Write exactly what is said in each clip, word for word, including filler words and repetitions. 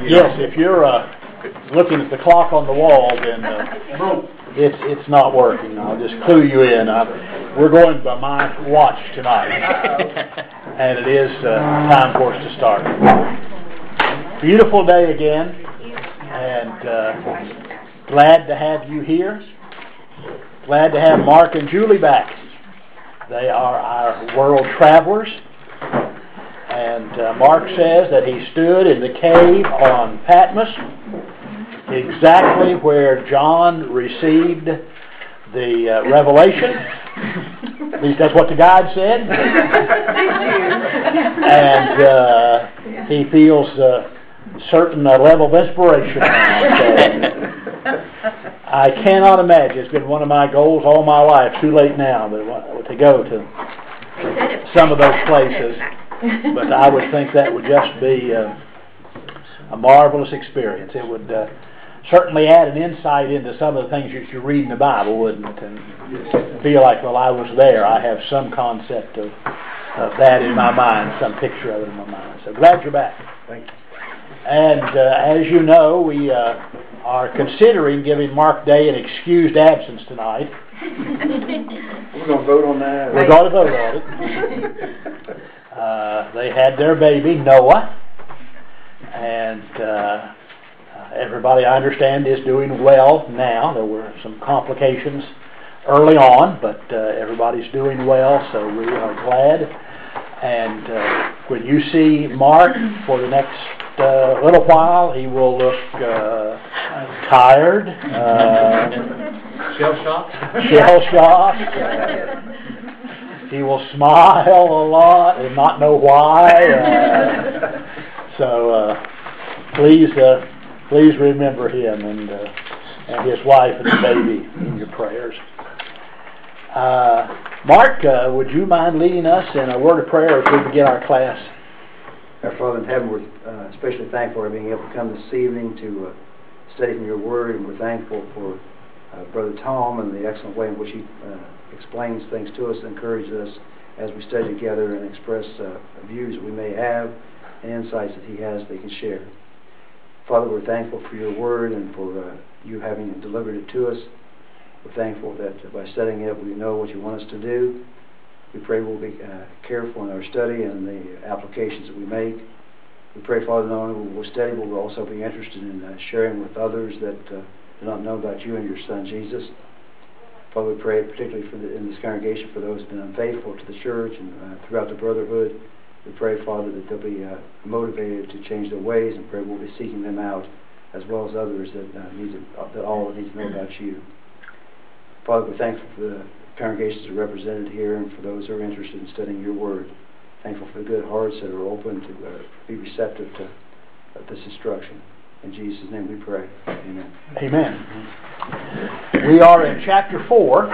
Yes, if you're uh, looking at the clock on the wall, then uh, it's it's not working. I'll just clue you in. Uh, we're going by my watch tonight, and it is uh, time for us to start. Beautiful day again, and uh, glad to have you here. Glad to have Mark and Julie back. They are our world travelers. And uh, Mark says that he stood in the cave on Patmos, exactly where John received the uh, revelation. At least that's what the guide said. And uh, he feels a certain uh, level of inspiration now. So I cannot imagine. It's been one of my goals all my life. Too late now, but to go to some of those places. But I would think that would just be uh, a marvelous experience. It would uh, certainly add an insight into some of the things that you read in the Bible, wouldn't it? And feel like, well, I was there. I have some concept of, of that in my mind, some picture of it in my mind. So glad you're back. Thank you. And uh, as you know, we uh, are considering giving Mark Day an excused absence tonight. We're going to vote on that. We're going to vote on it. Uh, they had their baby, Noah, and uh, everybody, I understand, is doing well now. There were some complications early on, but uh, everybody's doing well, so we are glad. And uh, when you see Mark for the next uh, little while, he will look uh, tired, uh, shell-shocked. Shell-shocked. Uh, He will smile a lot and not know why. Uh, so uh, please, uh, please remember him and uh, and his wife and the baby in your prayers. Uh, Mark, uh, would you mind leading us in a word of prayer as we begin our class? Our Father in heaven, we're uh, especially thankful for being able to come this evening to uh, study from your word, and we're thankful for uh, Brother Tom and the excellent way in which he uh, explains things to us, encourages us as we study together and express uh, views that we may have and insights that he has that he can share. Father, we're thankful for your word and for uh, you having delivered it to us. We're thankful that by studying it we know what you want us to do. We pray we'll be uh, careful in our study and the applications that we make. We pray, Father, not only will we study, but we'll also be interested in uh, sharing with others that uh, do not know about you and your Son, Jesus. Father, we pray particularly for the, in this congregation for those who have been unfaithful to the church and uh, throughout the brotherhood. We pray, Father, that they'll be uh, motivated to change their ways, and pray we'll be seeking them out as well as others that uh, need to, uh, that all need to know about you. Father, we're thankful for the congregations that are represented here and for those who are interested in studying your word. Thankful for the good hearts that are open to uh, be receptive to uh, this instruction. In Jesus' name we pray. Amen. Amen. We are in chapter four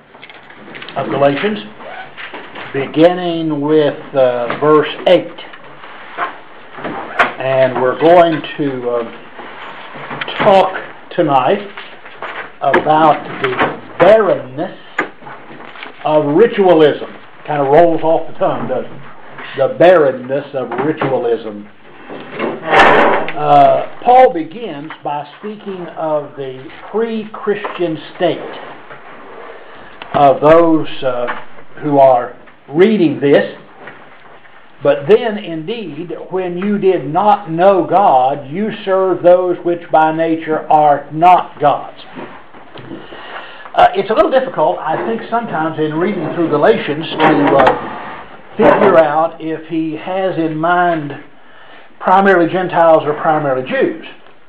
of Galatians, beginning with uh, verse eight. And we're going to uh, talk tonight about the barrenness of ritualism. Kind of rolls off the tongue, doesn't it? The barrenness of ritualism. Uh, Paul begins by speaking of the pre-Christian state of those uh, who are reading this. But then, indeed, when you did not know God, you serve those which by nature are not gods. Uh, it's a little difficult, I think, sometimes in reading through Galatians to uh, figure out if he has in mind primarily Gentiles or primarily Jews.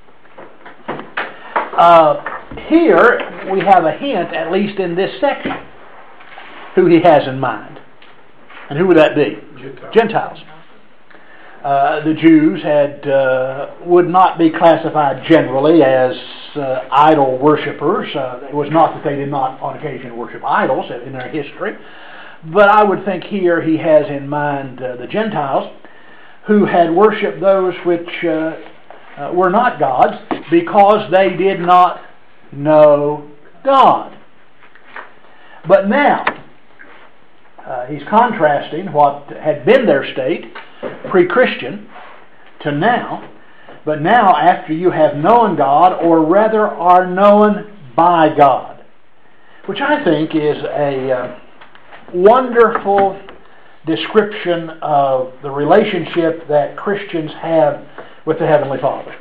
Uh, here we have a hint, at least in this section, who he has in mind. And who would that be? Gentiles. Gentiles. Uh, the Jews had uh, would not be classified generally as uh, idol worshippers. Uh, it was not that they did not on occasion worship idols in their history, but I would think here he has in mind uh, the Gentiles, who had worshipped those which uh, uh, were not gods because they did not know God. But now, uh, he's contrasting what had been their state, pre-Christian, to now, but now after you have known God, or rather are known by God. Which I think is a uh, wonderful description of the relationship that Christians have with the Heavenly Father.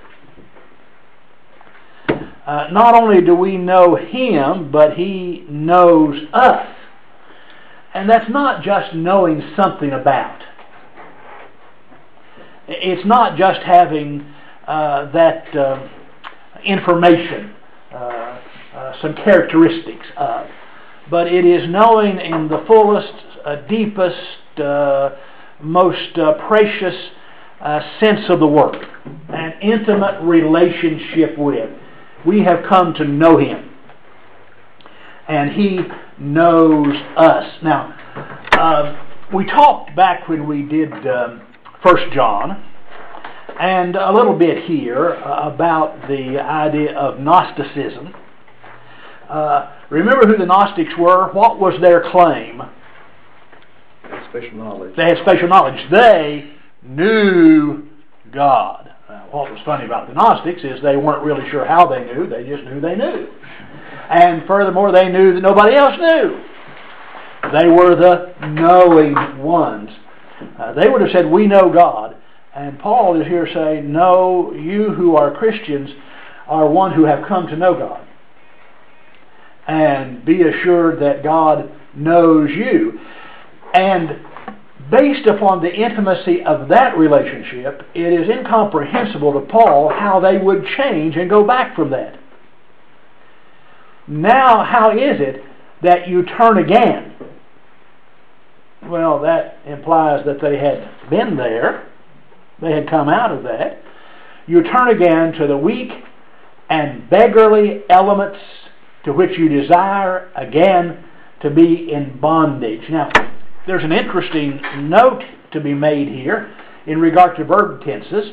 Uh, not only do we know Him, but He knows us. And that's not just knowing something about. It's not just having uh, that uh, information, uh, uh, some characteristics of, but it is knowing in the fullest, uh, deepest, uh, most uh, precious uh, sense of the word, an intimate relationship with. We have come to know Him, and He knows us. Now, uh, we talked back when we did um, First John, and a little bit here uh, about the idea of Gnosticism. Uh, remember who the Gnostics were? What was their claim? They had special knowledge. They had special knowledge. They knew God. Now, what was funny about the Gnostics is they weren't really sure how they knew. They just knew they knew. And furthermore, they knew that nobody else knew. They were the knowing ones. Uh, they would have said, we know God. And Paul is here saying, no, you who are Christians are one who have come to know God. And be assured that God knows you. And based upon the intimacy of that relationship, it is incomprehensible to Paul how they would change and go back from that. Now, how is it that you turn again? Well, that implies that they had been there. They had come out of that. You turn again to the weak and beggarly elements to which you desire again to be in bondage. Now, there's an interesting note to be made here in regard to verb tenses.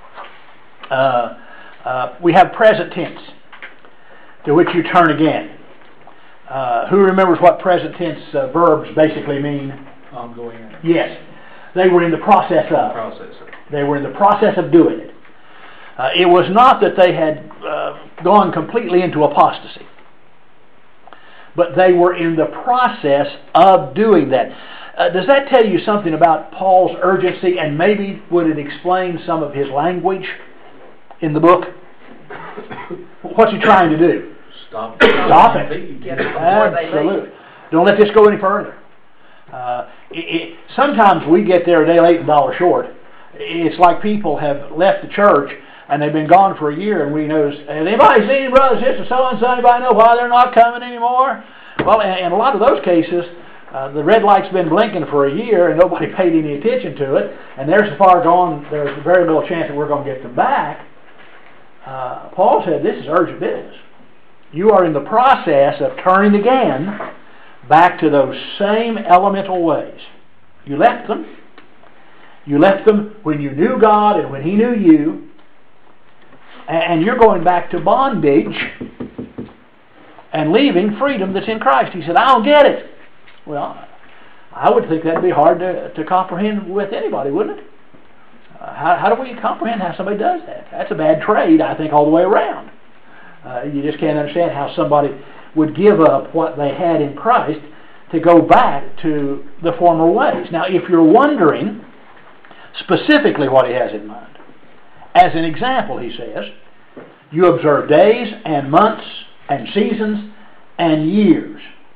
Uh, uh, we have present tense, to which you turn again. Uh, who remembers what present tense uh, verbs basically mean? Ongoing. Yes. They were in the process of. Process. They were in the process of doing it. Uh, it was not that they had uh, gone completely into apostasy, but they were in the process of doing that. Uh, does that tell you something about Paul's urgency, and maybe would it explain some of his language in the book? What's he trying to do? Stop. Stop it. Get it before they Absolutely. leave. Don't let this go any further. Uh, it, it, sometimes we get there a day late and a dollar short. It's like people have left the church and they've been gone for a year, and we notice, has anybody seen brothers, sisters, so and so? Anybody know why they're not coming anymore? Well, in, in a lot of those cases, uh, the red light's been blinking for a year and nobody paid any attention to it, and they're so far gone, there's very little chance that we're going to get them back. Uh, Paul said this is urgent business. You are in the process of turning again back to those same elemental ways. You left them. You left them when you knew God and when He knew you. And you're going back to bondage and leaving freedom that's in Christ. He said, I don't get it. Well, I would think that would be hard to, to comprehend with anybody, wouldn't it? Uh, how, how do we comprehend how somebody does that? That's a bad trade, I think, all the way around. Uh, you just can't understand how somebody would give up what they had in Christ to go back to the former ways. Now, if you're wondering specifically what he has in mind, as an example, he says, you observe days and months and seasons and years.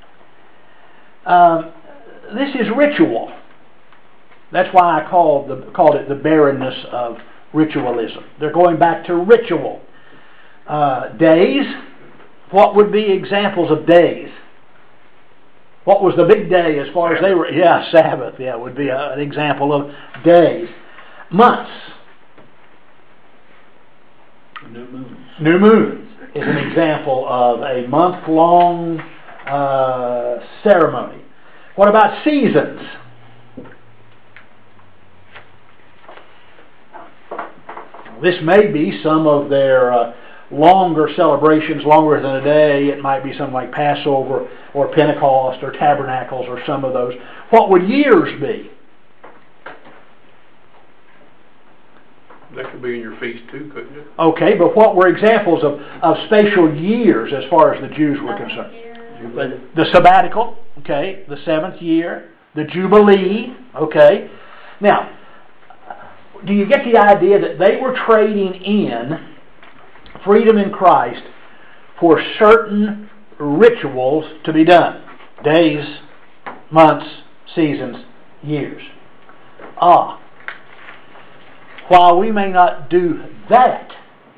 Um, this is ritual. That's why I called, the, called it the barrenness of ritualism. They're going back to ritual. Uh, days, what would be examples of days? What was the big day as far as they were? Yeah, Sabbath, yeah, would be a, an example of days. Months. New moon. New moon is an example of a month-long uh, ceremony. What about seasons? This may be some of their uh, longer celebrations, longer than a day. It might be something like Passover or Pentecost or Tabernacles or some of those. What would years be? That could be in your feast too, couldn't it? Okay, but what were examples of, of spatial years as far as the Jews were concerned? The sabbatical, okay, the seventh year, the Jubilee, okay. Now, do you get the idea that they were trading in freedom in Christ for certain rituals to be done? Days, months, seasons, years. Ah, while we may not do that,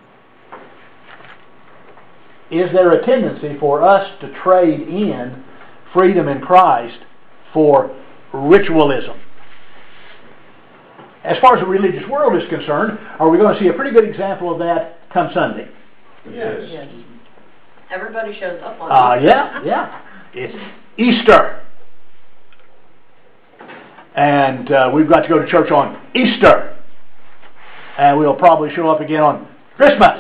is there a tendency for us to trade in freedom in Christ for ritualism? As far as the religious world is concerned, are we going to see a pretty good example of that come Sunday? Yes. Yes. Everybody shows up on Ah, uh, Easter. yeah, yeah. It's Easter. And uh, we've got to go to church on Easter. And we'll probably show up again on Christmas.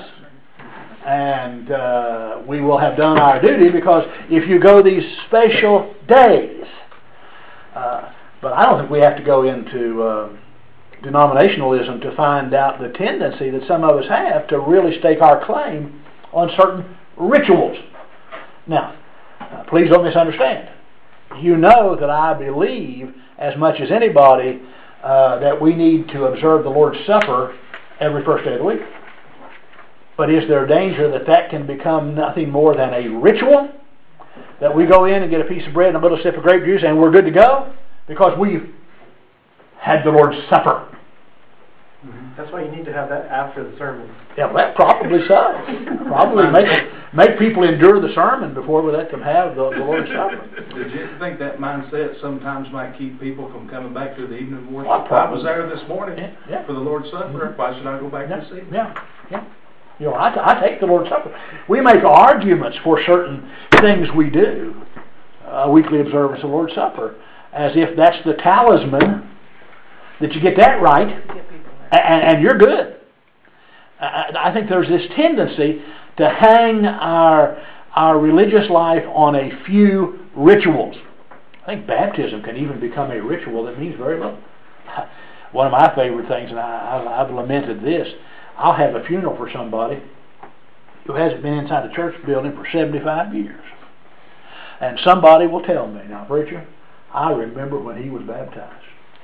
And uh, we will have done our duty, because if you go these special days, uh, but I don't think we have to go into uh, denominationalism to find out the tendency that some of us have to really stake our claim on certain rituals. Now, uh, please don't misunderstand. You know that I believe as much as anybody uh, that we need to observe the Lord's Supper every first day of the week. But is there a danger that that can become nothing more than a ritual? That we go in and get a piece of bread and a little sip of grape juice and we're good to go? Because we've had the Lord's Supper. Mm-hmm. That's why you need to have that after the sermon. Yeah, well, that probably so. Probably make make people endure the sermon before we let them have the, the Lord's Supper. Did you think that mindset sometimes might keep people from coming back to the evening worship? Well, I was there this morning yeah, yeah. for the Lord's Supper. Mm-hmm. Why should I go back Yeah, this evening? yeah, yeah. You know, I, t- I take the Lord's Supper. We make arguments for certain things we do, a weekly observance of the Lord's Supper, as if that's the talisman, that you get that right, and, and you're good. I, I think there's this tendency to hang our, our religious life on a few rituals. I think baptism can even become a ritual that means very little. One of my favorite things, and I, I, I've lamented this, I'll have a funeral for somebody who hasn't been inside the church building for seventy-five years. And somebody will tell me, now, preacher, I remember when he was baptized.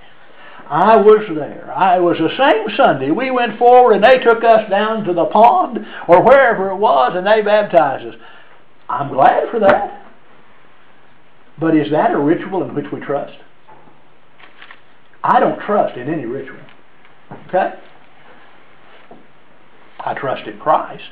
I was there. I was the same Sunday. We went forward and they took us down to the pond or wherever it was and they baptized us. I'm glad for that. But is that a ritual in which we trust? I don't trust in any ritual. Okay? I trust in Christ.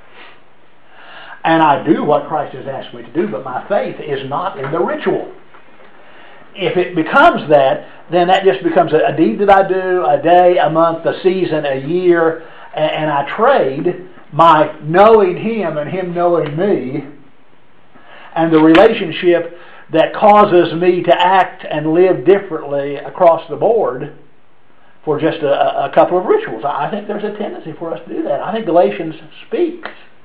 And I do what Christ has asked me to do, but my faith is not in the ritual. If it becomes that, then that just becomes a, a deed that I do, a day, a month, a season, a year, and, and I trade my knowing Him and Him knowing me, and the relationship that causes me to act and live differently across the board for just a, a couple of rituals. I think there's a tendency for us to do that. I think Galatians speaks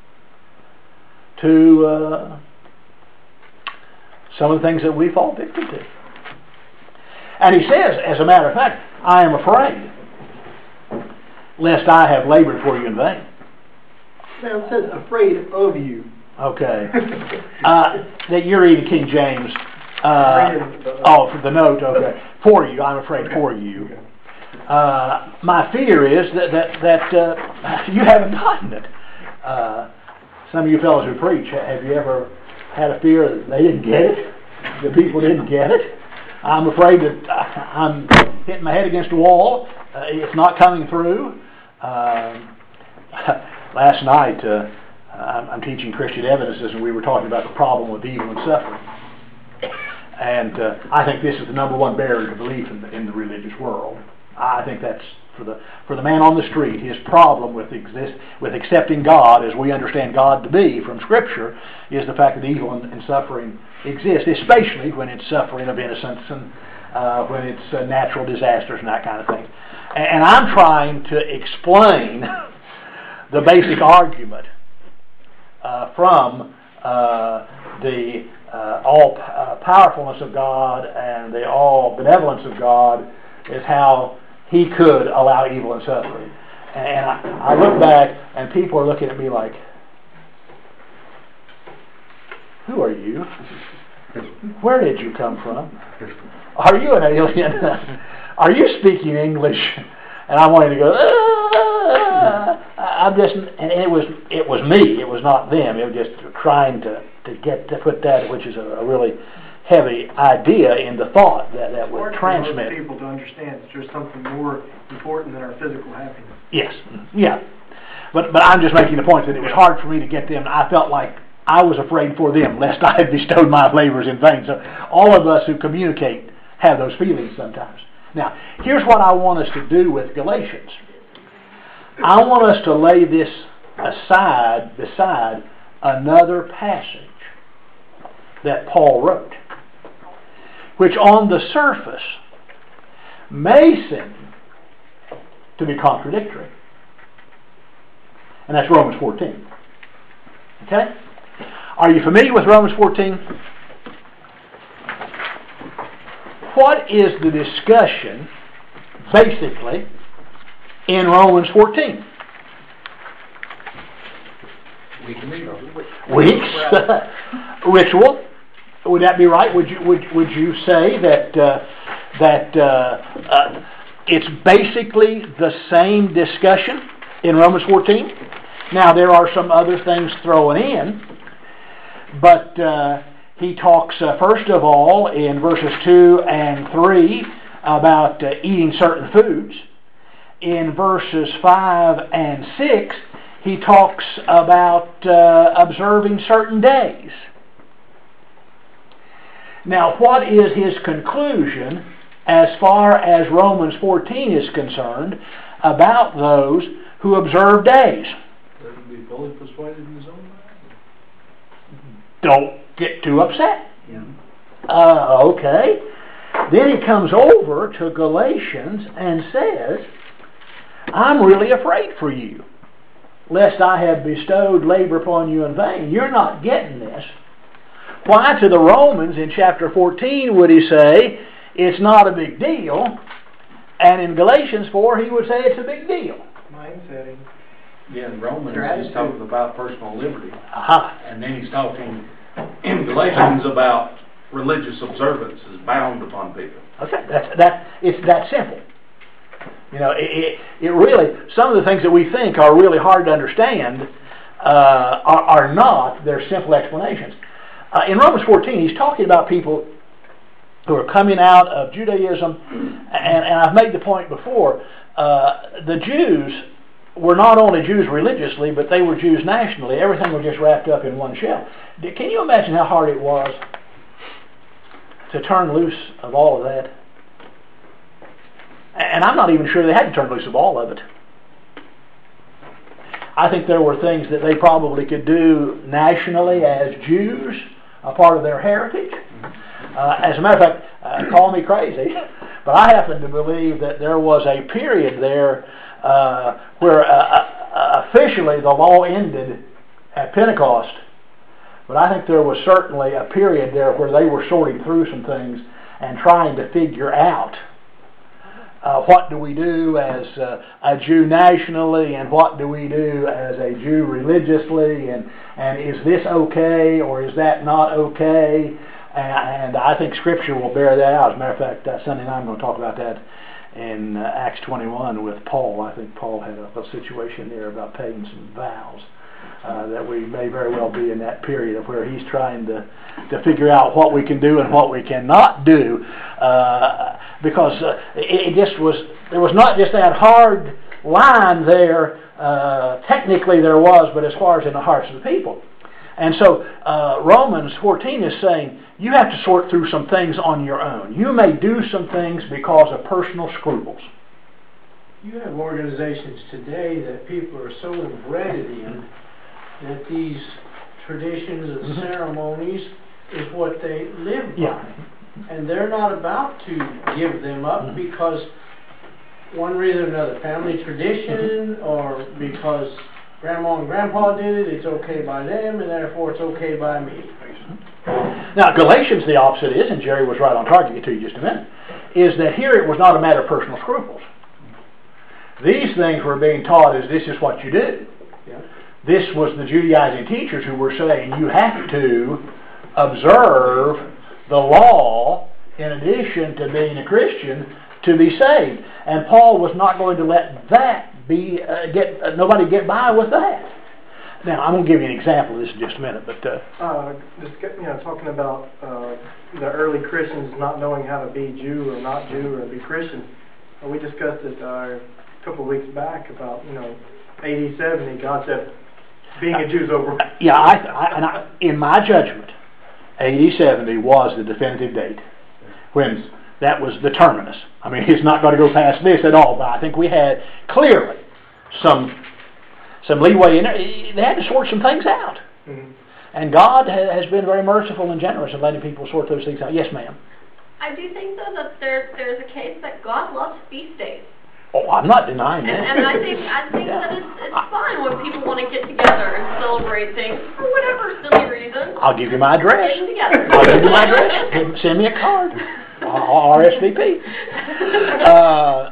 to uh, some of the things that we fall victim to. And he says, as a matter of fact, I am afraid lest I have labored for you in vain. Now it says afraid of you. Okay. Uh, that you're reading King James. Uh, oh, for the note, okay. For you, I'm afraid for you. Uh, my fear is that that, that uh, you haven't gotten it. Uh, some of you fellows who preach, have you ever had a fear that they didn't get it? The people didn't get it? I'm afraid that I'm hitting my head against a wall. Uh, it's not coming through. Um, last night, uh, I'm teaching Christian evidences, and we were talking about the problem with evil and suffering. And uh, I think this is the number one barrier to belief in the, in the religious world. I think that's for the for the man on the street. His problem with exist with accepting God, as we understand God to be from Scripture, is the fact that evil and, and suffering exist, especially when it's suffering of innocence and uh, when it's uh, natural disasters and that kind of thing. And, and I'm trying to explain the basic argument uh, from uh, the uh, all uh, powerfulness of God and the all benevolence of God is how He could allow evil and suffering. And I, I look back, and people are looking at me like, who are you? Where did you come from? Are you an alien? Are you speaking English? And I wanted to go, ah! I'm just, and it was it was me. It was not them. It was just trying to, to get to put that, which is a, a really heavy idea in the thought that that would transmit. For people to understand that there's something more important than our physical happiness. Yes, yeah. But but I'm just making the point that it was hard for me to get them. I felt like I was afraid for them, lest I had bestowed my labors in vain. So all of us who communicate have those feelings sometimes. Now, here's what I want us to do with Galatians. I want us to lay this aside beside another passage that Paul wrote, which on the surface may seem to be contradictory. And that's Romans fourteen. Okay? Are you familiar with Romans fourteen? What is the discussion, basically, in Romans fourteen? Weeks. Ritual. Would that be right? Would you would would you say that uh, that uh, uh, it's basically the same discussion in Romans fourteen? Now there are some other things thrown in, but uh, he talks uh, first of all in verses two and three about uh, eating certain foods. In verses five and six, he talks about uh, observing certain days. Now, what is his conclusion as far as Romans fourteen is concerned about those who observe days? Doesn't be fully persuaded in his own mind. Don't get too upset. Yeah. Uh, okay. Then he comes over to Galatians and says, I'm really afraid for you, lest I have bestowed labor upon you in vain. You're not getting this. Why to the Romans in chapter fourteen would he say, it's not a big deal, and in Galatians four he would say it's a big deal? Mind setting. Yeah, in Romans he's talking about personal liberty. Uh-huh. And then he's talking in Galatians about religious observance is bound upon people. Okay, that's, that, it's that simple. You know, it, it, it really, some of the things that we think are really hard to understand uh, are, are not. They're simple explanations. Uh, in Romans fourteen, he's talking about people who are coming out of Judaism, and, and I've made the point before, uh, the Jews were not only Jews religiously, but they were Jews nationally. Everything was just wrapped up in one shell. Can you imagine how hard it was to turn loose of all of that? And I'm not even sure they had to turn loose of all of it. I think there were things that they probably could do nationally as Jews, a part of their heritage. Uh, as a matter of fact, uh, call me crazy, but I happen to believe that there was a period there uh, where uh, uh, officially the law ended at Pentecost. But I think there was certainly a period there where they were sorting through some things and trying to figure out Uh, what do we do as uh, a Jew nationally, and what do we do as a Jew religiously, and, and is this okay or is that not okay? And, and I think Scripture will bear that out. As a matter of fact, uh, Sunday night I'm going to talk about that in uh, Acts twenty-one with Paul. I think Paul had a, a situation there about paying some vows. Uh, that we may very well be in that period of where he's trying to, to figure out what we can do and what we cannot do, uh, because uh, it, it just was, there was not just that hard line there, uh, technically there was, but as far as in the hearts of the people. And so uh, Romans fourteen is saying, you have to sort through some things on your own. You may do some things because of personal scruples. You have organizations today that people are so embedded in that these traditions and mm-hmm. ceremonies is what they live by. Yeah. And they're not about to give them up mm-hmm. because one reason or another, family tradition, mm-hmm. or because grandma and grandpa did it, it's okay by them, and therefore it's okay by me. Now, Galatians, the opposite is, and Jerry was right on target, get to you just a minute, is that here it was not a matter of personal scruples. These things were being taught as this is what you do. Yeah. This was the Judaizing teachers who were saying you have to observe the law in addition to being a Christian to be saved. And Paul was not going to let that be, uh, get uh, nobody get by with that. Now, I'm going to give you an example of this in just a minute, but... Uh, Uh, just, you know, talking about uh, the early Christians not knowing how to be Jew or not Jew or be Christian. Uh, we discussed it uh, a couple of weeks back about, you know, A D seventy, God said, being a Jew's over. Yeah, I, I, and I, in my judgment, A D seventy was the definitive date when that was the terminus. I mean, it's not going to go past this at all, but I think we had clearly some some leeway in there. They had to sort some things out. Mm-hmm. And God ha has been very merciful and generous in letting people sort those things out. Yes, ma'am. I do think, though, that there, there's a case that God loves feast days. Oh, I'm not denying And, that. and I think I think Yeah. that it's, it's fine when people want to get together and celebrate things for whatever silly reason. I'll give you my address. Getting together. I'll give you my address. Give- Send me a card. R S V P. Uh,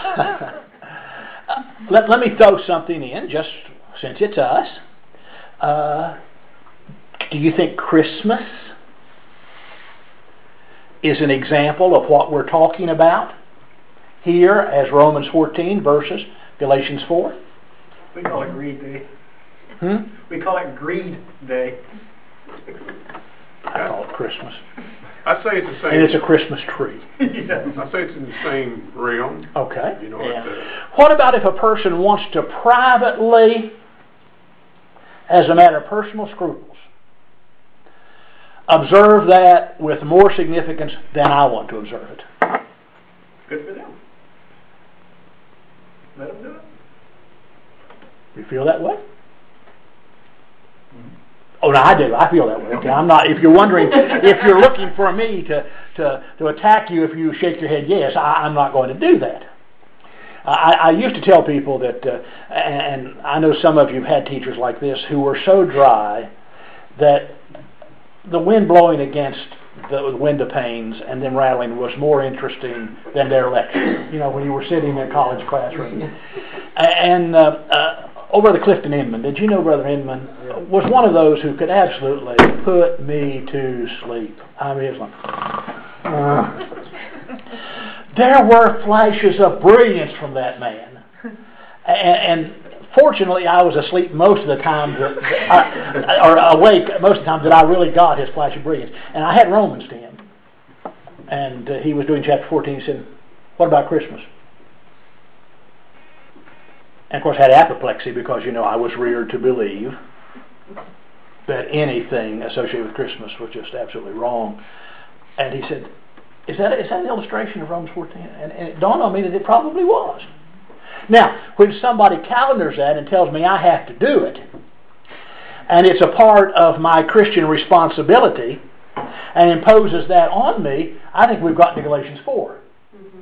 let, let me throw something in, just since it's us. Uh, do you think Christmas is an example of what we're talking about here as Romans fourteen versus Galatians four? We call it Greed Day. Hmm? We call it Greed Day. I call it Christmas. I say it's the same. And it's a Christmas tree. Yeah. I say it's in the same realm. Okay. You know, Yeah. it's, uh, What about if a person wants to privately, as a matter of personal scruples, observe that with more significance than I want to observe it? Good for them. Let them do it. You feel that way? Oh, no, I do. I feel that way. Okay, I'm not. If you're wondering, if you're looking for me to to to attack you, if you shake your head yes, I, I'm not going to do that. I, I used to tell people that, uh, and I know some of you have had teachers like this who were so dry that the wind blowing against the window panes and them rattling was more interesting than their lecture. You know, when you were sitting in a college classroom. And uh, uh, over the Clifton Inman, did you know Brother Inman was one of those who could absolutely put me to sleep. I mean, it was like, uh. There were flashes of brilliance from that man. And, and fortunately, I was asleep most of the time, that, I, or awake most of the time that I really got his flash of brilliance. And I had Romans to him. And uh, he was doing chapter fourteen. He said, what about Christmas? And of course I had apoplexy because, you know, I was reared to believe that anything associated with Christmas was just absolutely wrong. And he said, is that, is that an illustration of Romans fourteen? And, and it dawned on me that it probably was. Now, when somebody calendars that and tells me I have to do it, and it's a part of my Christian responsibility, and imposes that on me, I think we've gotten to Galatians four. Mm-hmm.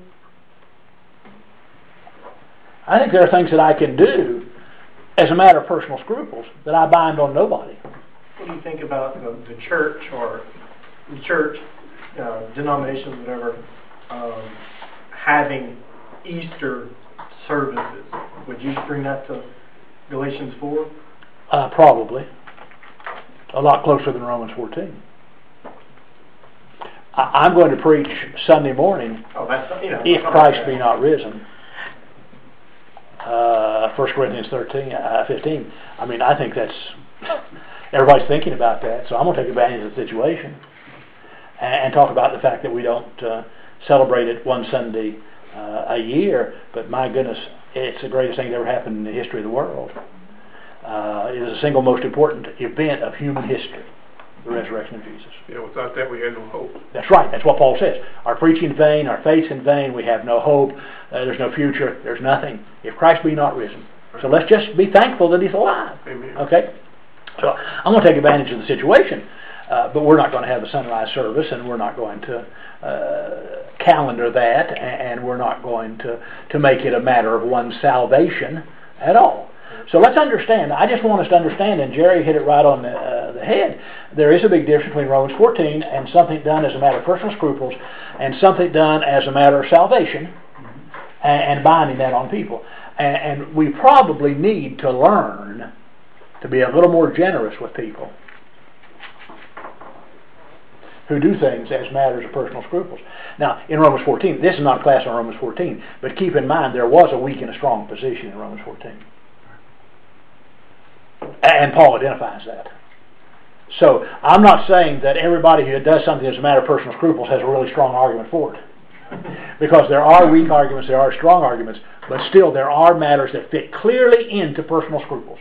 Mm-hmm. I think there are things that I can do as a matter of personal scruples that I bind on nobody. What do you think about the, the church or the church, uh, denominations, whatever, um, having Easter services? Would you bring that to Galatians four? Uh, probably. A lot closer than Romans fourteen. I, I'm going to preach Sunday morning, Oh, that's, you know. if Christ be not risen. Uh, First Corinthians thirteen, uh, fifteen. I mean, I think that's, everybody's thinking about that, so I'm going to take advantage of the situation and, and talk about the fact that we don't uh, celebrate it one Sunday uh, a year, but my goodness, it's the greatest thing that ever happened in the history of the world. Uh, it is the single most important event of human history, the resurrection of Jesus. Yeah, without that we had no hope. That's right. That's what Paul says. Our preaching in vain, our faith in vain, we have no hope, uh, there's no future, there's nothing, if Christ be not risen. So let's just be thankful that He's alive. Amen. Okay? So I'm going to take advantage of the situation, uh, but we're not going to have a sunrise service, and we're not going to uh, calendar that, and we're not going to, to make it a matter of one's salvation at all. So let's understand. I just want us to understand, and Jerry hit it right on the, uh, the head. There is a big difference between Romans fourteen and something done as a matter of personal scruples and something done as a matter of salvation. and, and binding that on people. And, and we probably need to learn to be a little more generous with people who do things as matters of personal scruples. Now, in Romans fourteen, this is not a class on Romans fourteen, but keep in mind there was a weak and a strong position in Romans fourteen. And Paul identifies that. So, I'm not saying that everybody who does something as a matter of personal scruples has a really strong argument for it. Because there are weak arguments, there are strong arguments, but still there are matters that fit clearly into personal scruples.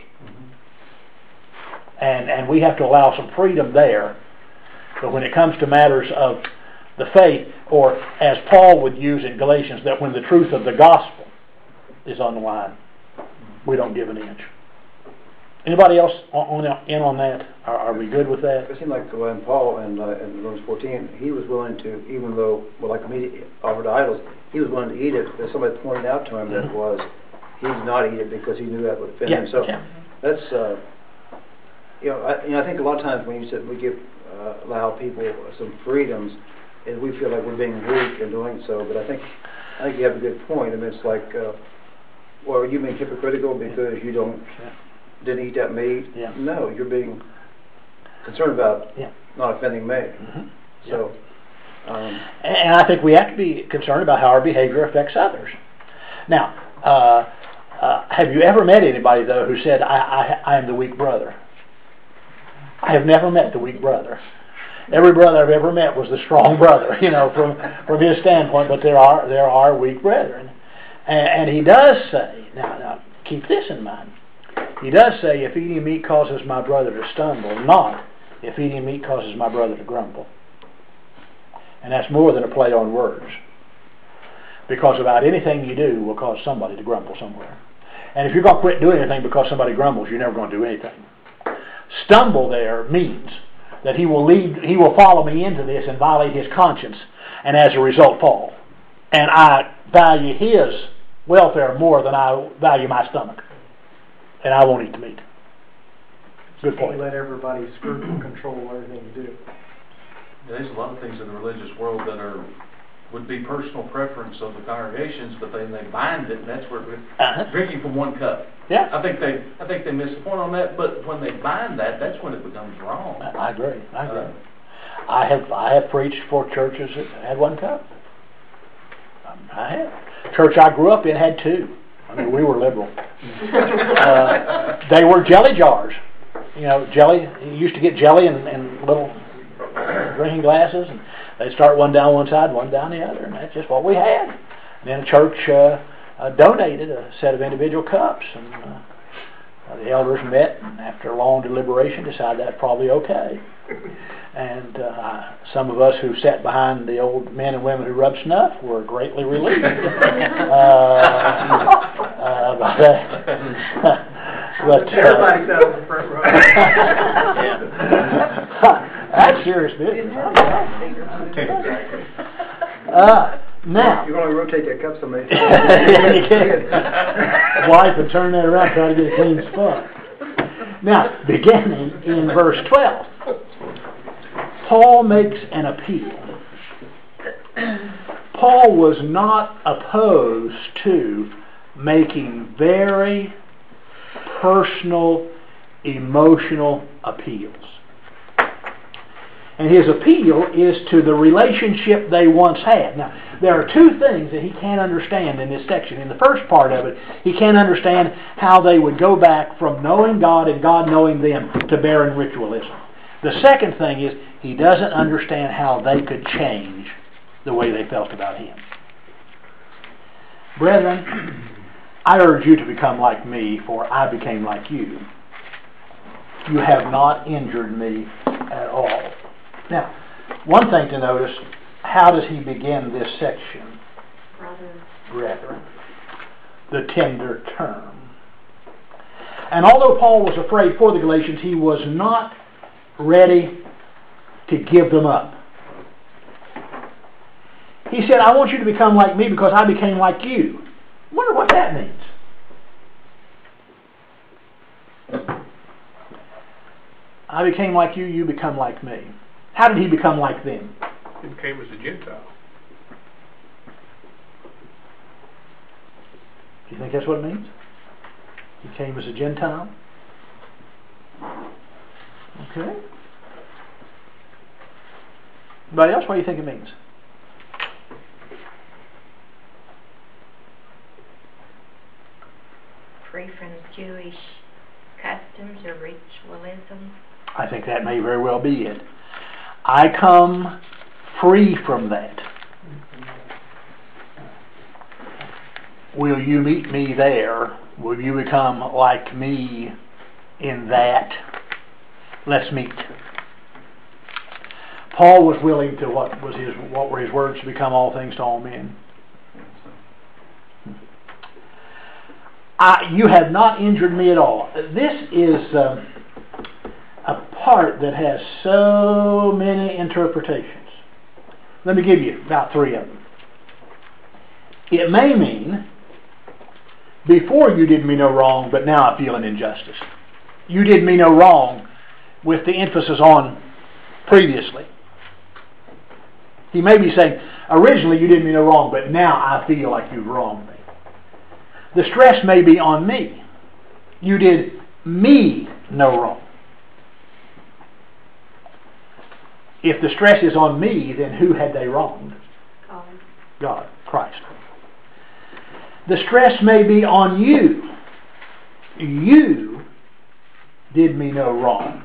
And, and we have to allow some freedom there. But when it comes to matters of the faith, or as Paul would use in Galatians, that when the truth of the gospel is on the line, we don't give an inch. Anybody else on, on, in on that? Are, are we good with that? It seemed like when Paul in, uh, in Romans fourteen, he was willing to, even though, well, like meat offered to idols, he was willing to eat it. But somebody pointed out to him mm-hmm. that it was, he did not eat it because he knew that would offend yeah, him. So yeah. that's, uh, you know, I, you know, I think a lot of times when you said we give, uh, allow people some freedoms, and we feel like we're being weak in doing so. But I think, I think you have a good point. I mean, it's like, uh, well, are you being hypocritical because you don't yeah. didn't eat that meat? Yeah. No, you're being concerned about yeah. not offending me. Mm-hmm. So, um, and I think we have to be concerned about how our behavior affects others. Now, uh, uh, have you ever met anybody though who said, I, I, I am the weak brother? I have never met the weak brother. Every brother I've ever met was the strong brother, you know, from from his standpoint. But there are there are weak brethren, and, and he does say, now, now keep this in mind. He does say, if eating meat causes my brother to stumble, not if eating meat causes my brother to grumble. And that's more than a play on words. Because about anything you do will cause somebody to grumble somewhere. And if you're going to quit doing anything because somebody grumbles, you're never going to do anything. Stumble there means that he will lead, he will follow me into this and violate his conscience, and as a result fall. And I value his welfare more than I value my stomach. And I won't eat the meat. Good point. Can't let everybody's scruple control everything you do. There's a lot of things in the religious world that are would be personal preference of the congregations, but then they bind it, and that's where we're uh-huh. drinking from one cup. Yeah, I think they, I think they miss the point on that. But when they bind that, that's when it becomes wrong. I agree. I agree. Uh, I have I have preached for churches that had one cup. I have. Church I grew up in had two. I mean, we were liberal. Uh, they were jelly jars. You know, jelly. You used to get jelly in, in little drinking glasses, and they'd start one down one side, one down the other, and that's just what we had. And then the church uh, uh, donated a set of individual cups, and uh, the elders met, and after a long deliberation, decided that's probably okay. And uh, some of us who sat behind the old men and women who rubbed snuff were greatly relieved uh, uh, by that. But, uh, Everybody sat on the front row. yeah. That's serious business. Uh, now, you're going to rotate that cup somebody. Yeah, you can. Wife would turn that around, try to get a clean spot. Now, beginning in verse twelve, Paul makes an appeal. Paul was not opposed to making very personal, emotional appeals. And his appeal is to the relationship they once had. Now, there are two things that he can't understand in this section. In the first part of it, he can't understand how they would go back from knowing God and God knowing them to barren ritualism. The second thing is he doesn't understand how they could change the way they felt about him. Brethren, I urge you to become like me, for I became like you. You have not injured me at all. Now, one thing to notice, how does he begin this section? Brethren. Brethren. The tender term. And although Paul was afraid for the Galatians, he was not ready to give them up. He said, I want you to become like me because I became like you. I wonder what that means. I became like you, you become like me. How did he become like them? He became as a Gentile. You think that's what it means? He came as a Gentile? Okay. Anybody else, what do you think it means? Free from Jewish customs or ritualism. I think that may very well be it. I come free from that. Will you meet me there? Will you become like me in that? Let's meet. Paul was willing to, what was his, what were his words, to become all things to all men. I, you have not injured me at all. This is um, a part that has so many interpretations. Let me give you about three of them. It may mean, before you did me no wrong, but now I feel an injustice. You did me no wrong, with the emphasis on previously. He may be saying, originally you did me no wrong, but now I feel like you've wronged me. The stress may be on me. You did me no wrong. If the stress is on me, then who had they wronged? God. God, Christ. The stress may be on you. You did me no wrong.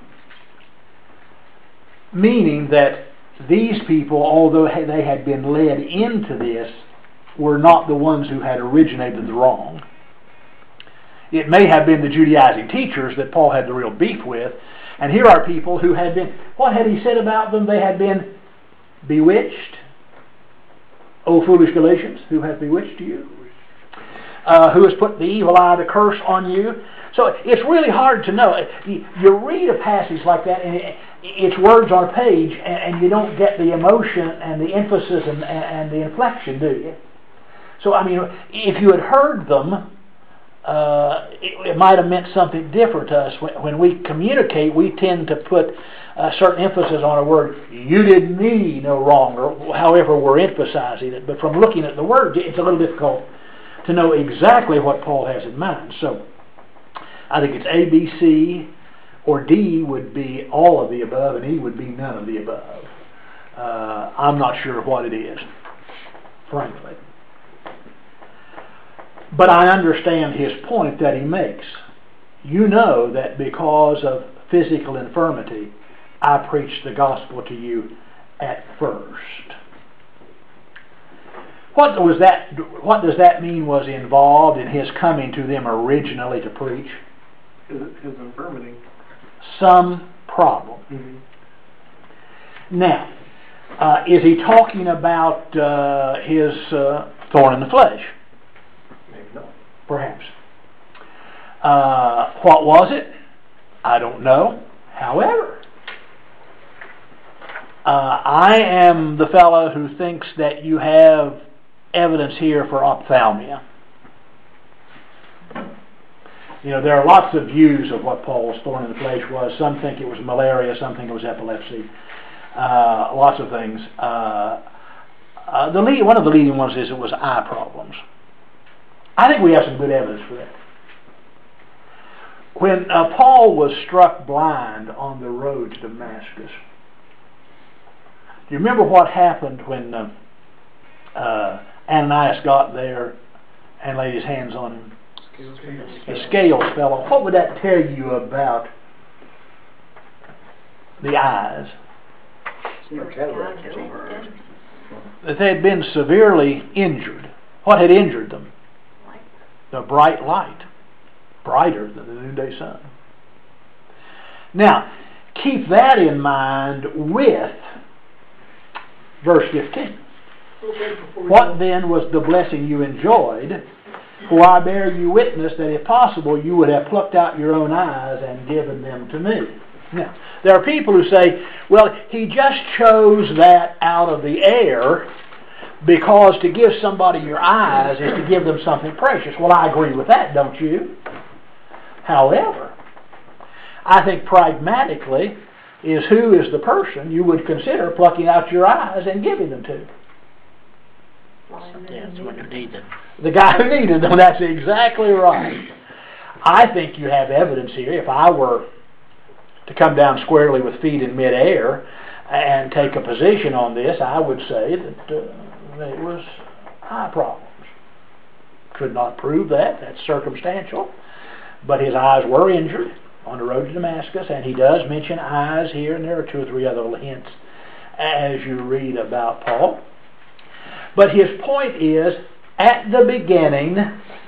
Meaning that these people, although they had been led into this, were not the ones who had originated the wrong. It may have been the Judaizing teachers that Paul had the real beef with, and here are people who had been, what had he said about them? They had been bewitched. O foolish Galatians, who hath bewitched you? Uh, who has put the evil eye, the curse on you? So it's really hard to know. You read a passage like that, and it, it's words on a page, and, and you don't get the emotion and the emphasis and, and the inflection, do you? So, I mean, if you had heard them, uh, it, it might have meant something different to us. When, when we communicate, we tend to put a certain emphasis on a word. You did me no wrong, or however we're emphasizing it. But from looking at the words, it's a little difficult to know exactly what Paul has in mind. So, I think it's A, B, C, or D would be all of the above, and E would be none of the above. Uh, I'm not sure what it is, frankly. But I understand his point that he makes. You know that because of physical infirmity, I preached the gospel to you at first. What was that? What does that mean was involved in his coming to them originally to preach? His, his infirmity. Some problem. Mm-hmm. Now, uh, is he talking about uh, his uh, thorn in the flesh? Maybe not. Perhaps. Uh, what was it? I don't know. However, uh, I am the fellow who thinks that you have evidence here for ophthalmia. You know, there are lots of views of what Paul's thorn in the flesh was. Some think it was malaria, some think it was epilepsy. Uh, lots of things. Uh, uh, the lead, one of the leading ones is it was eye problems. I think we have some good evidence for that. When uh, Paul was struck blind on the road to Damascus, do you remember what happened when uh, uh, Ananias got there and laid his hands on him? The scales fell off. What would that tell you about the eyes? That they had been severely injured. What had injured them? The bright light. Brighter than the noonday sun. Now, keep that in mind with verse fifteen. What then was the blessing you enjoyed? For I bear you witness that if possible you would have plucked out your own eyes and given them to me. Now, there are people who say, well, he just chose that out of the air because to give somebody your eyes is to give them something precious. Well, I agree with that, don't you? However, I think pragmatically is who is the person you would consider plucking out your eyes and giving them to. One That's what you needed. The guy who needed them, that's exactly right. I think you have evidence here. If I were to come down squarely with feet in midair and take a position on this, I would say that uh, it was eye problems. Could not prove that. That's circumstantial. But his eyes were injured on the road to Damascus, and he does mention eyes here, and there are two or three other little hints as you read about Paul. But his point is, at the beginning,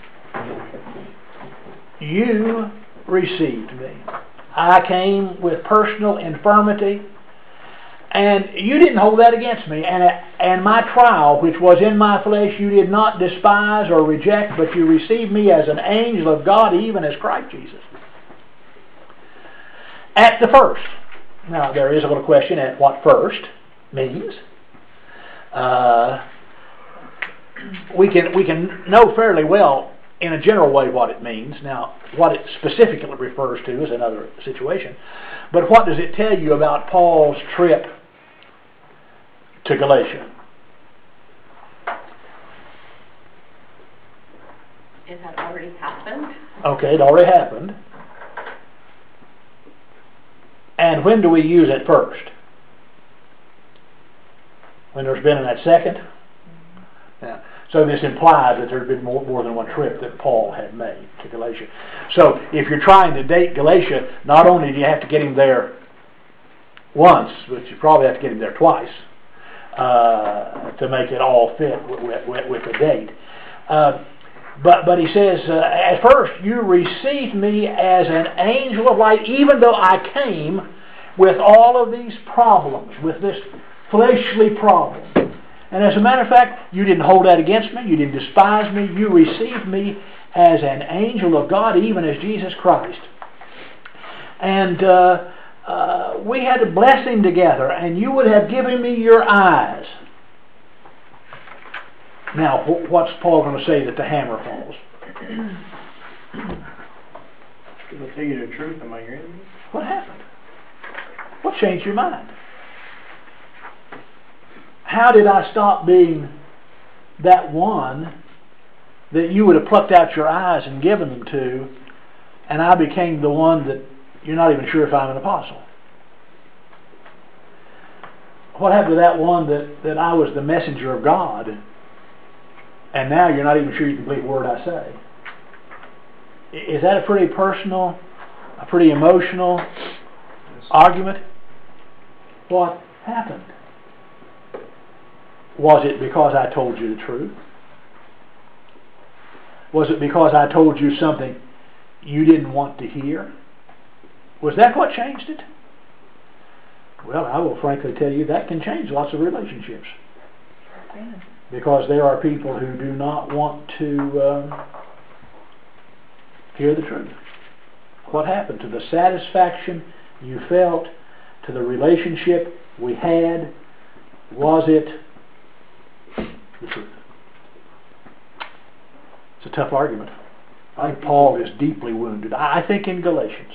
you received me. I came with personal infirmity, and you didn't hold that against me. And, and my trial, which was in my flesh, you did not despise or reject, but you received me as an angel of God, even as Christ Jesus. At the first. Now, there is a little question at what first means. Uh, we can we can know fairly well in a general way what it means. Now, what it specifically refers to is another situation. But what does it tell you about Paul's trip to Galatia? It had already happened. Okay, it already happened. And when do we use it first? When there's been that second? Yeah. So this implies that there's been more, more than one trip that Paul had made to Galatia. So if you're trying to date Galatia, not only do you have to get him there once, but you probably have to get him there twice uh, to make it all fit with, with, with the date. Uh, but but he says, uh, at first you received me as an angel of light, even though I came with all of these problems, with this fleshly problem. And as a matter of fact, you didn't hold that against me. You didn't despise me. You received me as an angel of God, even as Jesus Christ. And uh, uh, we had a blessing together, and you would have given me your eyes. Now, what's Paul going to say that the hammer falls? I'll tell you the truth, am I your enemy? What happened? What changed your mind? How did I stop being that one that you would have plucked out your eyes and given them to, and I became the one that you're not even sure if I'm an apostle? What happened to that one that, that I was the messenger of God, and now you're not even sure you can believe a word I say? Is that a pretty personal, a pretty emotional argument? What happened? Was it because I told you the truth? Was it because I told you something you didn't want to hear? Was that what changed it? Well, I will frankly tell you that can change lots of relationships. Because there are people who do not want to um, hear the truth. What happened to the satisfaction you felt, to the relationship we had? Was it the truth? It's a tough argument. I think Paul is deeply wounded. I think in Galatians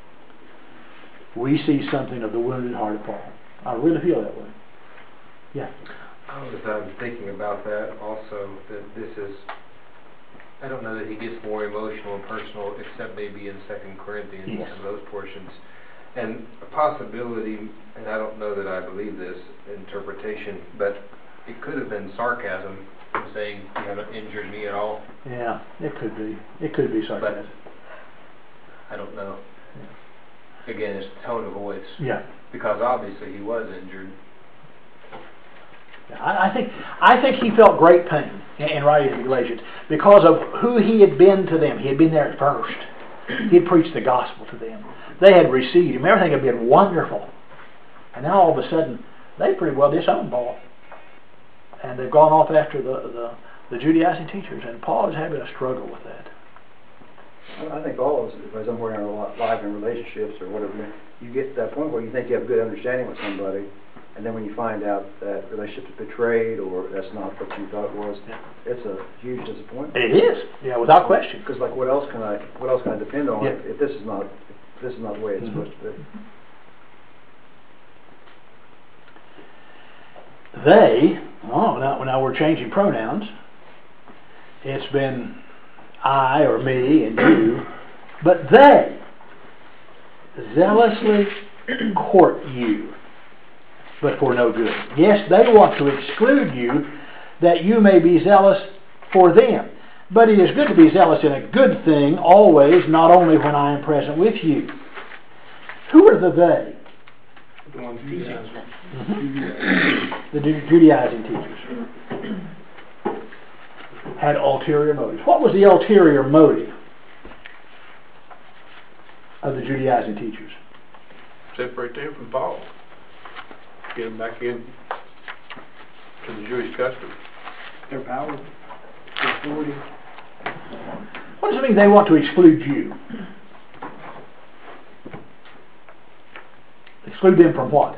we see something of the wounded heart of Paul. I really feel that way. Yeah. I was um, thinking about that also, that this is, I don't know that he gets more emotional and personal except maybe in Second Corinthians, Yes. and those portions. And a possibility, and I don't know that I believe this interpretation, but it could have been sarcasm, saying you haven't injured me at all. Yeah, it could be. It could be sarcasm. I don't know. Yeah. Again, it's tone of voice. Yeah. Because obviously he was injured. I, I think I think he felt great pain in, in writing to the Galatians because of who he had been to them. He had been there at first. He had preached the gospel to them. They had received him. Everything had been wonderful. And now all of a sudden, they pretty well disowned Paul. And they've gone off after the, the, the Judaizing teachers. And Paul is having a struggle with that. I think all of us, if somewhere in our life and relationships or whatever, you get to that point where you think you have a good understanding with somebody, and then when you find out that relationship is betrayed or that's not what you thought it was, yeah. It's a huge disappointment. It is, yeah, without question. Because like, what else can I, what else can I depend on yeah. if, if this is not, if this is not the way it's mm-hmm. supposed to be? They Oh, now, now we're changing pronouns. It's been I or me and you, but they zealously court you, but for no good. Yes, they want to exclude you, that you may be zealous for them. But it is good to be zealous in a good thing always, not only when I am present with you. Who are the they? The ones teaching. Mm-hmm. The Judaizing teachers had ulterior motives. What was the ulterior motive of the Judaizing teachers? Separate them from Paul. Get them back in to the Jewish custom. Their power, their authority. What does it mean they want to exclude you? Exclude them from what?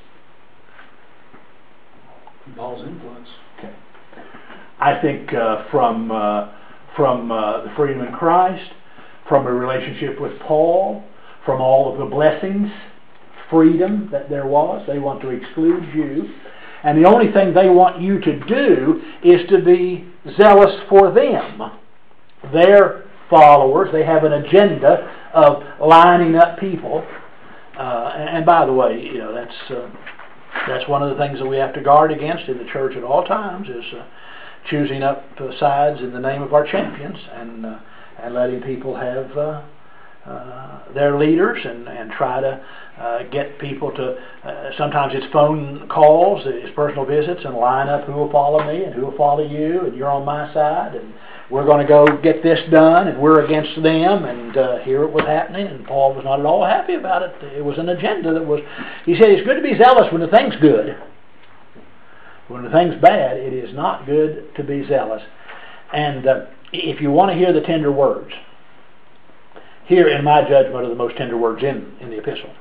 Paul's influence. Okay. I think uh, from uh, from uh, the freedom in Christ, from a relationship with Paul, from all of the blessings, freedom that there was. They want to exclude you. And the only thing they want you to do is to be zealous for them. Their followers, they have an agenda of lining up people. Uh, and, and by the way, you know, that's uh, that's one of the things that we have to guard against in the church at all times, is uh, choosing up uh, sides in the name of our champions, and uh, and letting people have uh, uh, their leaders, and, and try to uh, get people to, uh, sometimes it's phone calls, it's personal visits, and line up who will follow me and who will follow you, and you're on my side, and we're going to go get this done, and we're against them, and uh, here it was happening, and Paul was not at all happy about it. It was an agenda that was, he said, it's good to be zealous when the thing's good. When the thing's bad, it is not good to be zealous. And uh, if you want to hear the tender words, here in my judgment are the most tender words in, in the epistle.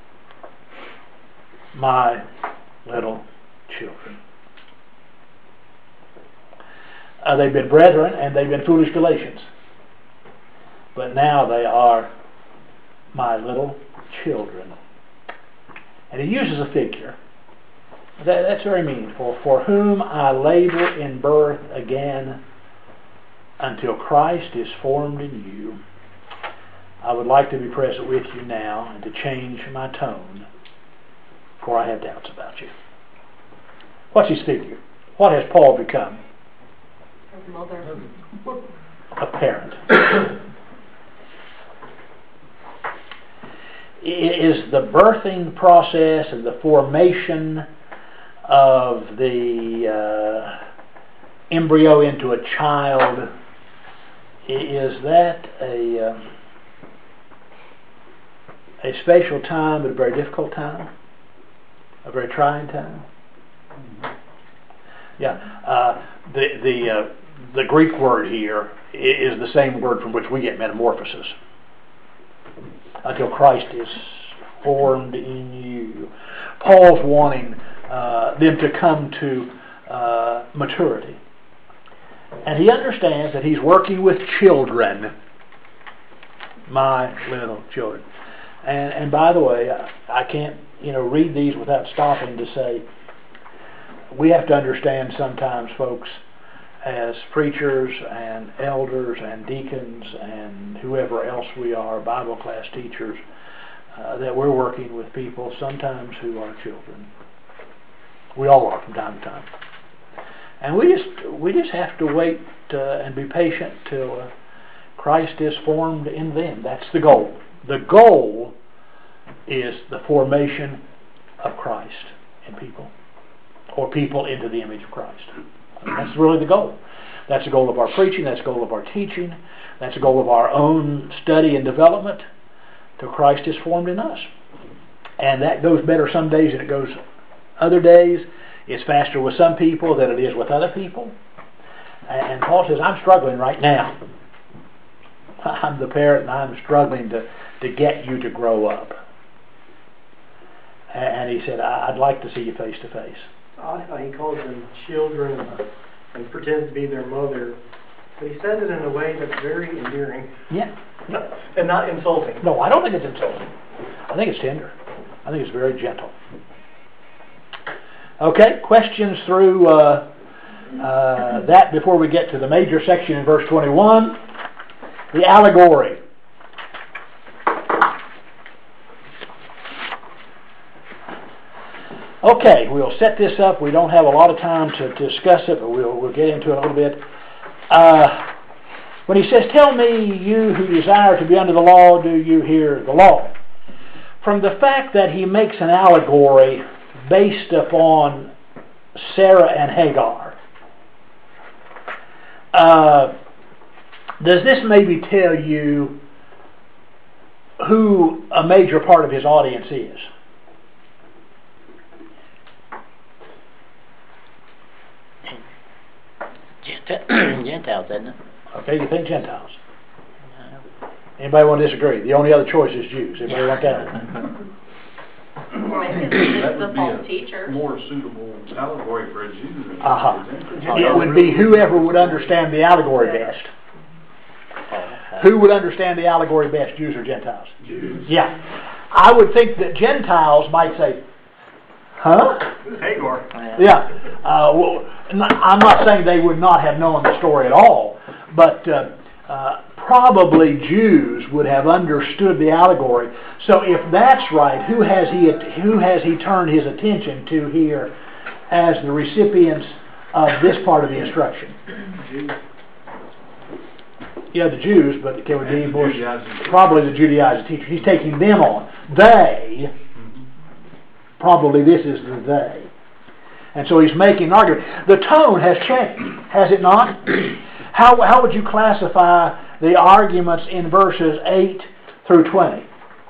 My little children. Uh, they've been brethren and they've been foolish Galatians. But now they are my little children. And he uses a figure. That, that's very meaningful. For whom I labor in birth again until Christ is formed in you. I would like to be present with you now and to change my tone, for I have doubts about you. What's his figure? What has Paul become? His mother. A parent. It is the birthing process and the formation of the uh, embryo into a child. Is that a uh, a special time, but a very difficult time, a very trying time? Yeah, uh, the the uh, the Greek word here is the same word from which we get metamorphosis. Until Christ is formed in you. Paul's wanting uh, them to come to uh, maturity. And he understands that he's working with children. My little children. And and by the way, I, I can't you know read these without stopping to say, we have to understand sometimes, folks, as preachers and elders and deacons and whoever else we are, Bible class teachers, uh, that we're working with people sometimes who are children. We all are from time to time. And we just we just have to wait uh, and be patient till uh, Christ is formed in them. That's the goal. The goal is the formation of Christ in people, or people into the image of Christ. I mean, that's really the goal. That's the goal of our preaching. That's the goal of our teaching. That's the goal of our own study and development till Christ is formed in us. And that goes better some days than it goes other days. It's faster with some people than it is with other people. And Paul says, I'm struggling right now. I'm the parent and I'm struggling to, to get you to grow up. And he said, I'd like to see you face to face. Uh, he calls them children and, and pretends to be their mother. But he says it in a way that's very endearing. Yeah. No, and not insulting. No, I don't think it's insulting. I think it's tender. I think it's very gentle. Okay, questions through uh, uh, that before we get to the major section in verse twenty-one, the allegory. Okay, we'll set this up. We don't have a lot of time to, to discuss it, but we'll, we'll get into it a little bit. Uh, when he says, tell me, you who desire to be under the law, do you hear the law? From the fact that he makes an allegory based upon Sarah and Hagar, uh, does this maybe tell you who a major part of his audience is? Gentiles, isn't it? Okay, you think Gentiles. Anybody want to disagree? The only other choice is Jews. Anybody want that? Well, it's That the would false be teacher. a more suitable allegory for a Jew than Uh-huh. a Gentile. It would be whoever would understand the allegory best. Who would understand the allegory best, Jews or Gentiles? Jews. Yeah. I would think that Gentiles might say, huh? Hagar. Yeah. Uh, well, n- I'm not saying they would not have known the story at all, but uh, uh, probably Jews would have understood the allegory. So if that's right, who has he who has he turned his attention to here as the recipients of this part of the instruction? Jews. Yeah, the Jews, but can we And be the more? Judaizing teachers. Probably the Judaizing teacher. He's taking them on. They. Probably this is the they. And so he's making an argument. The tone has changed, has it not? How, how would you classify the arguments in verses eight through twenty?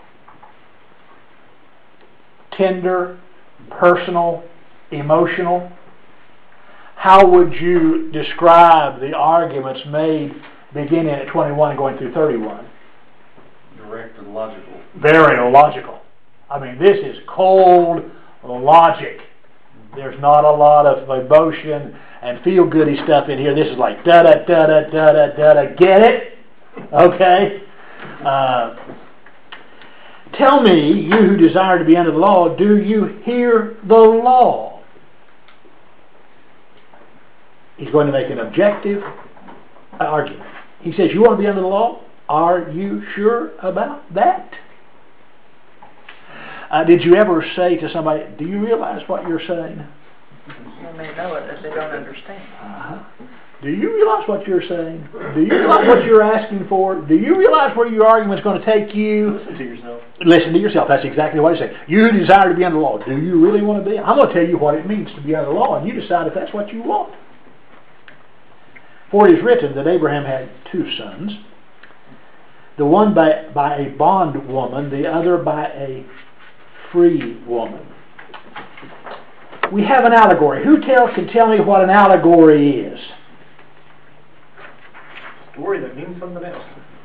Tender, personal, emotional. How would you describe the arguments made beginning at twenty-one and going through thirty-one? Direct and logical. Very illogical. I mean, this is cold logic. There's not a lot of emotion and feel-goody stuff in here. This is like da-da-da-da-da-da-da-da. Get it? Okay? Uh, tell me, you who desire to be under the law, do you hear the law? He's going to make an objective argument. He says, you want to be under the law? Are you sure about that? Uh, did you ever say to somebody, do you realize what you're saying? They may know it, but they don't understand. Uh-huh. Do you realize what you're saying? Do you realize what you're asking for? Do you realize where your argument's going to take you? Listen to yourself. Listen to yourself. That's exactly what he's saying. You who desire to be under the law, do you really want to be? I'm going to tell you what it means to be under the law, and you decide if that's what you want. For it is written that Abraham had two sons, the one by, by a bondwoman, the other by a free woman. We have an allegory. Who tell, can tell me what an allegory is? Story that means something else.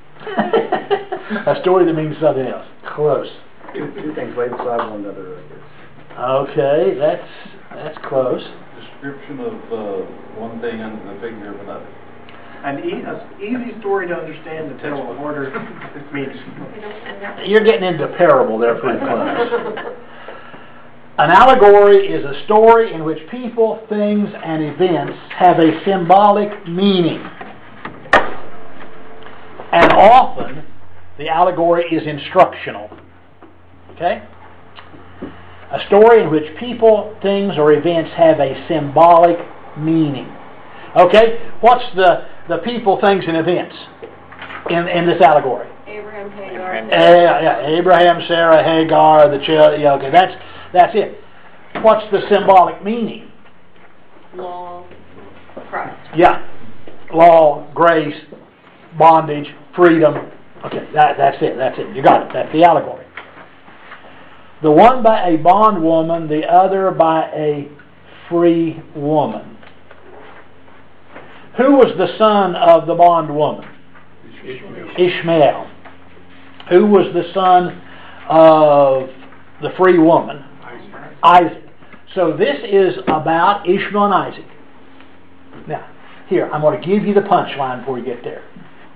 A story that means something else. Close. Two, two things laid beside one another, I guess. Okay, that's that's close. Description of uh, one thing under the figure of another. An e- a easy story to understand to tell a harder meaning. You're getting into parable there pretty close. An allegory is a story in which people, things, and events have a symbolic meaning. And often, the allegory is instructional. Okay? A story in which people, things, or events have a symbolic meaning. Okay? What's the, the people, things, and events in, in this allegory? Abraham, Hagar. Abraham. Uh, yeah, Abraham, Sarah, Hagar, the child. Yeah, okay, that's that's it. What's the symbolic meaning? Law, Christ. Yeah, law, grace, bondage, freedom. Okay, that that's it. That's it. You got it. That's the allegory. The one by a bondwoman, the other by a free woman. Who was the son of the bondwoman? Ishmael. Ishmael. Who was the son of the free woman? Isaac. So this is about Ishmael and Isaac. Now, here, I'm going to give you the punchline before you get there.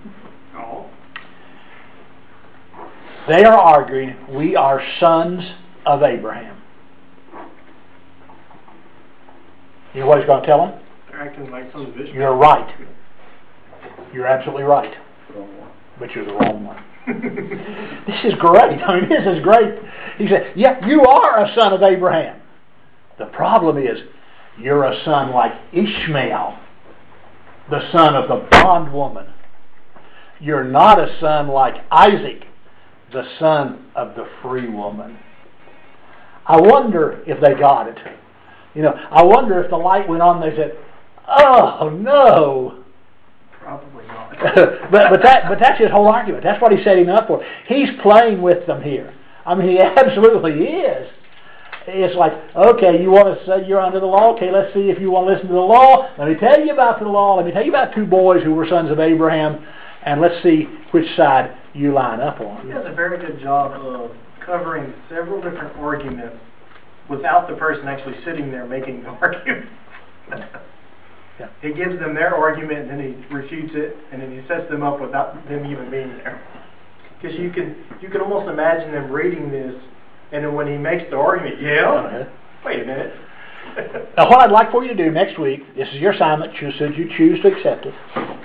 They are arguing, we are sons of Abraham. You know what he's going to tell them? They're acting like some vicious. You're right. You're absolutely right. Wrong one. But you're the wrong one. This is great. I mean, this is great. He said, yeah, you are a son of Abraham. The problem is, you're a son like Ishmael, the son of the bondwoman. You're not a son like Isaac, the son of the free woman. I wonder if they got it. You know, I wonder if the light went on and they said, oh, no. Probably not. but but that but that's his whole argument. That's what he's setting up for. He's playing with them here. I mean, he absolutely is. It's like, okay, you want to say you're under the law? Okay, let's see if you want to listen to the law. Let me tell you about the law. Let me tell you about two boys who were sons of Abraham, and let's see which side you line up on. He does a very good job of covering several different arguments without the person actually sitting there making the argument. Yeah. He gives them their argument, and then he refutes it, and then he sets them up without them even being there. Because you can you can almost imagine them reading this, and then when he makes the argument, yeah, Uh-huh. wait a minute. Now, what I'd like for you to do next week, this is your assignment, should you choose to accept it.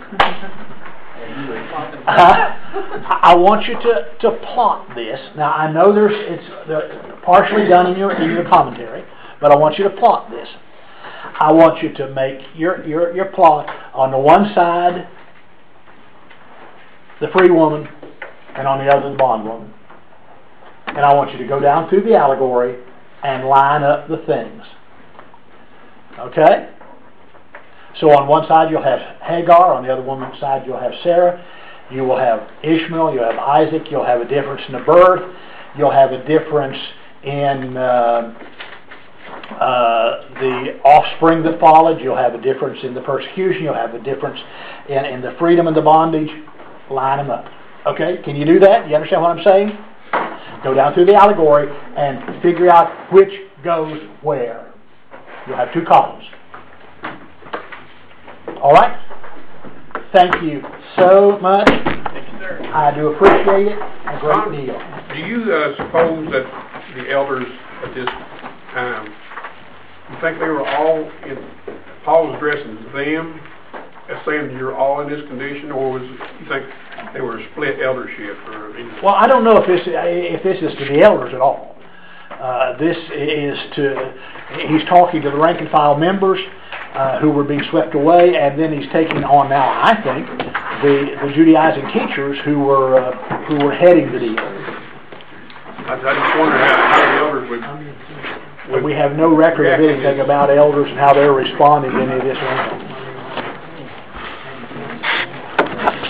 Uh, I want you to, to plot this. Now, I know there's it's uh, partially done in your in your commentary, but I want you to plot this. I want you to make your, your, your plot on the one side, the free woman, and on the other, the bondwoman. And I want you to go down through the allegory and line up the things. Okay? So on one side you'll have Hagar, on the other woman's side you'll have Sarah. You will have Ishmael, you'll have Isaac, you'll have a difference in the birth, you'll have a difference in uh, uh, the offspring that followed, you'll have a difference in the persecution, you'll have a difference in, in the freedom and the bondage. Line them up. Okay? Can you do that? You understand what I'm saying? Go down through the allegory and figure out which goes where. You'll have two columns. All right? Thank you so much. Thank you, sir. I do appreciate it a great deal. Do you uh, suppose that the elders at this time, you think they were all in, Paul was addressing them as saying you're all in this condition, or was you think they were a split eldership? Or, you know? Well, I don't know if this if this is to the elders at all. Uh, this is to, he's talking to the rank and file members uh, who were being swept away, and then he's taking on now, I think, the, the Judaizing teachers who were uh, who were heading the deal. I, I just wonder how, how the elders would... But we have no record of anything about elders and how they're responding to any of this.